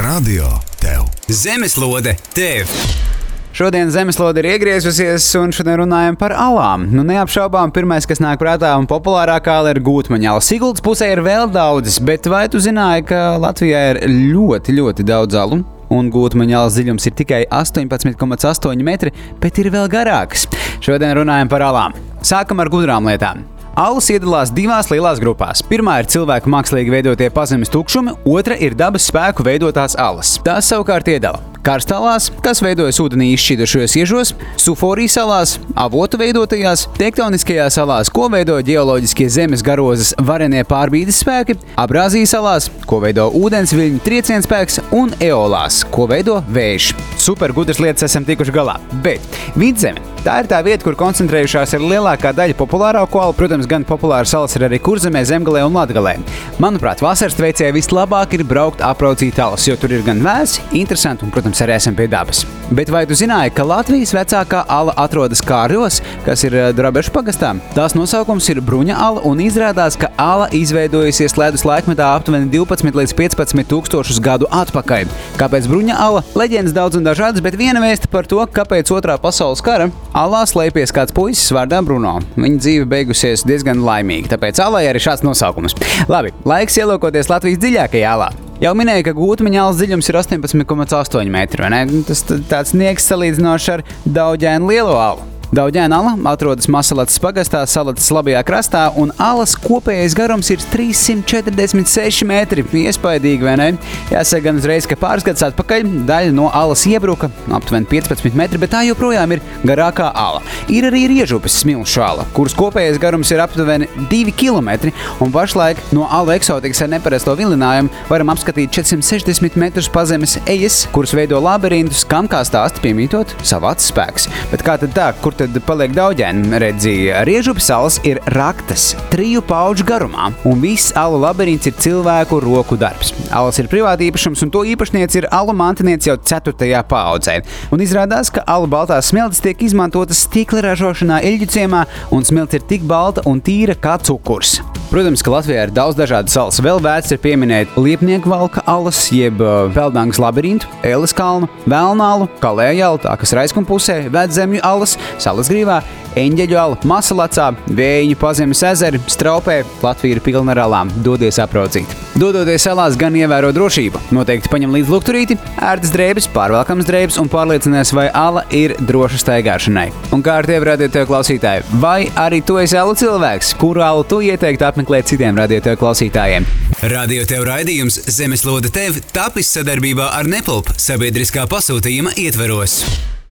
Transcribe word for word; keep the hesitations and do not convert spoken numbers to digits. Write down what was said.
Radio tev. Zemeslode tev. Šodien zemeslode ir iegriezusies, un šodien runājam par alām. Nu, neapšaubām, pirmais, kas nāk prātā un populārākā ala, ir gūtmaņa ala. Siguldas pusē ir vēl daudzas, bet vai tu zināji, ka Latvijā ir ļoti, ļoti daudz alu? Un gūtmaņa alas dziļums ir tikai astoņpadsmit komats astoņi metri, bet ir vēl garāks. Šodien runājam par alām. Sākam ar gudrām lietām. Alas iedalās divās lielās grupās. Pirmā ir cilvēku mākslīgi veidotie pazemes tukšumi, otra ir dabas spēku veidotās alas. Tās savukārt iedala karstalās, kas veidojas ūdenī izšķīdušajos iežos, suforijas salās, avotu veidotajās, tektoniskajās salās, ko veido ģeoloģiskie zemes garozes varenie pārbīdes spēki, abrāzijas salās, ko veido ūdens viļņu trieciena spēks, un eolās, ko veido vējš. Super gudras lietas esam tikuši galā, bet vidzeme. Tā ir tā vieta, kur koncentrējušās ir lielākā daļa populārāko alu, protams, gan populāra salas ir arī Kurzemē, Zemgalē un Latgalē. Manuprāt, vasaras veicēji vislabāk ir braukt apraucīt alas, jo tur ir gan vēsi, interesanti un, protams, arī esam pie dabas. Bet vai tu zināji, ka Latvijas vecākā ala atrodas Kārļos, kas ir Drabešu pagastā? Tās nosaukums ir Bruņa ala un izrādās, ka ala izveidojusies ledus laikmetā aptuveni divpadsmit līdz piecpadsmit tūkstošus gadu atpakaļ. Kāpēc Bruņa ala? Leģendas daudz un dažādas, bet viena vēsta par to, kāpēc otrā pasaules kara alā slēpies kāds puisis vārdā Bruno. Viņa dzīve beigusies diezgan laimīgi, tāpēc alai arī šāds nosaukums. Labi, laiks ielūkoties Latvijas dziļākajā alā. Jau minēju, ka gūtmaņa alas dziļums ir astoņpadsmit komats astoņi metri, vai ne? Tas tāds nieks salīdzinoši ar Dauģēnu lielo alu. Dauģēna ala atrodas Masalacas pagastā, Salatas labajā krastā, un alas kopējais garums ir trīssimt četrdesmit seši metri. Iespaidīgi, vai ne? Jāsaka gan uzreiz, ka pāris gadus atpakaļ daļa no alas iebruka, aptuveni piecpadsmit metri, bet tā joprojām ir garākā ala. Ir arī Riežupes smilšu ala, kuras kopējais garums ir aptuveni divi kilometri, un pašlaik no alu eksotikas ar neparasto vilinājumu varam apskatīt četrsimt sešdesmit metrus pazemes ejas, kuras veido labirintus, kam kā stāsta piemītot savāds spēks. Bet kā tad tā, kur tad paliek Dauģēna? Redzi, Riežupes salas ir raktas triju pauģu garumā, un viss alu labirints ir cilvēku roku darbs. Alas ir privāti īpašums, un to īpašniece ir alu mantiniece jau ceturtajā paaudzē. Un izrādās, ka alu baltās smiltis tiek izmantotas stikla ražošanā Eļģu ciemā, un smilts ir tik balta un tīra kā cukurs. Protams, ka Latvijā ir daudz dažādas salas. Vēl vērts ir pieminēt Liepnieku valka alas, jeb Pelddangas labirintu, Ēles kalnu, Velna alu, Kalēja alu, tā kas Raiskuma pusē, Vedzemju alas, Salasgrīvā, Eņģeļu ala, Masalacā, Vējiņu pazemes ezeri, Straupē. Latvija ir pilna ar alām. Dodies apraucīt. Dodoties salās gan ievēro drošību. Noteikti paņem līdz lukturīti, ērtas drēbes, pārvelkams drēbes un pārliecinies, vai ala ir droša staigāšanai. Un kā ar tevi, Radio Tev klausītāji? Vai arī tu esi alu cilvēks? Kuru alu tu ieteiktu apmeklēt citiem Radio Tev klausītājiem? Radio Tev raidījums Zemeslode tev tapis sadarbībā ar Nepulp sabiedriskā pasūtījuma ietveros.